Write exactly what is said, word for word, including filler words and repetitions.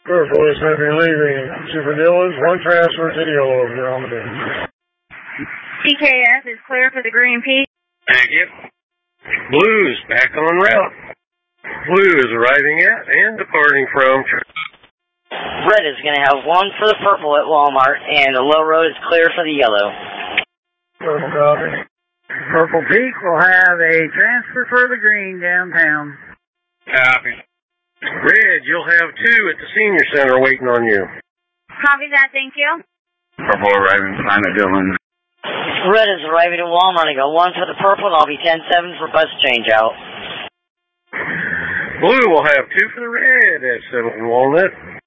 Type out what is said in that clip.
Purple is going to be leaving Super Dillons. One transfer to the yellow over here on the bench. P K F is clear for the green P. Thank you. Blues back on route. Blue is arriving at and departing from. Red is going to have one for the purple at Walmart, and the low road is clear for the yellow. Purple copy. Purple Peak will have a transfer for the green downtown. Copy. Red, you'll have two at the senior center waiting on you. Copy that, thank you. Purple arriving behind the Dillon. Red is arriving at Walmart. I got one for the purple, and I'll be ten seven for bus change out. Blue will have two for the red at seventh and Walnut.